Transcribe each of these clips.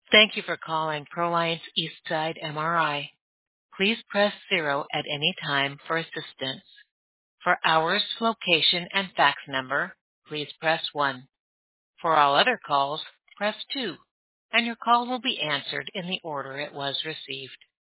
Thank you for calling Proliance Eastside MRI. Please press 0 at any time for assistance. For hours, location, and fax number, please press 1. For all other calls, press 2, and your call will be answered in the order it was received.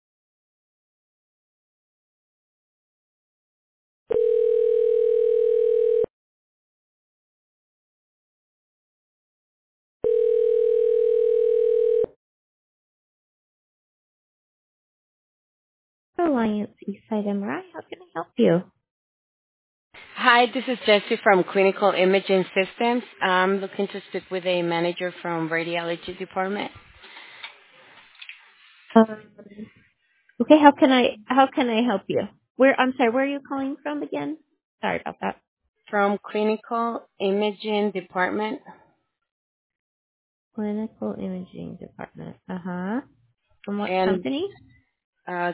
Alliance Eastside MRI, how can I help you? Hi, this is Jessie from Clinical Imaging Systems. I'm looking to speak with a manager from radiology department. Um, okay, how can I help you? Where are you calling from again? Sorry about that. From Clinical Imaging Department Clinical Imaging Department. Uh-huh. From what and company? uh,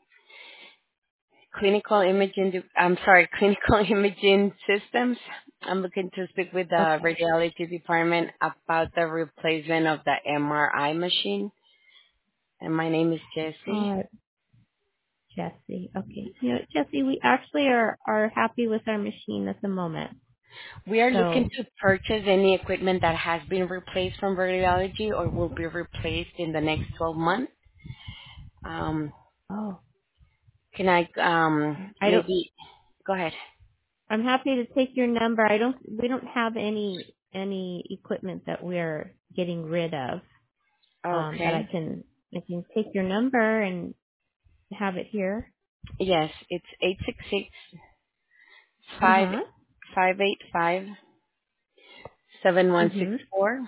Clinical Imaging Systems. I'm looking to speak with the Okay. radiology department about the replacement of the MRI machine. And my name is Jessie. All right. Jesse. Okay. Jesse, we actually are happy with our machine at the moment. We are looking So, to purchase any equipment that has been replaced from radiology or will be replaced in the next 12 months. Um, oh, Can I I don't. maybe go ahead? I'm happy to take your number. We don't have any equipment that we're getting rid of. But Okay. I can take your number and have it here. Yes, it's 866 Uh five huh. five eight five seven one six Mhm. four.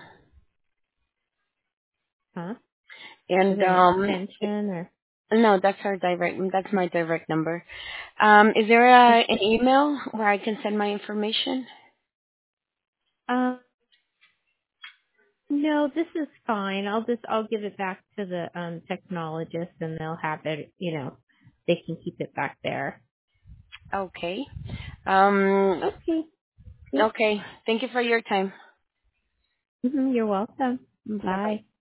Huh? Is And there an extension or? no, that's my direct number. Is there an email where I can send my information? Um. No, this is fine. I'll give it back to the technologist and they'll have it, they can keep it back there. Okay. Um Okay. Yep. okay. Thank you for your time. You're welcome. Bye bye. Bye.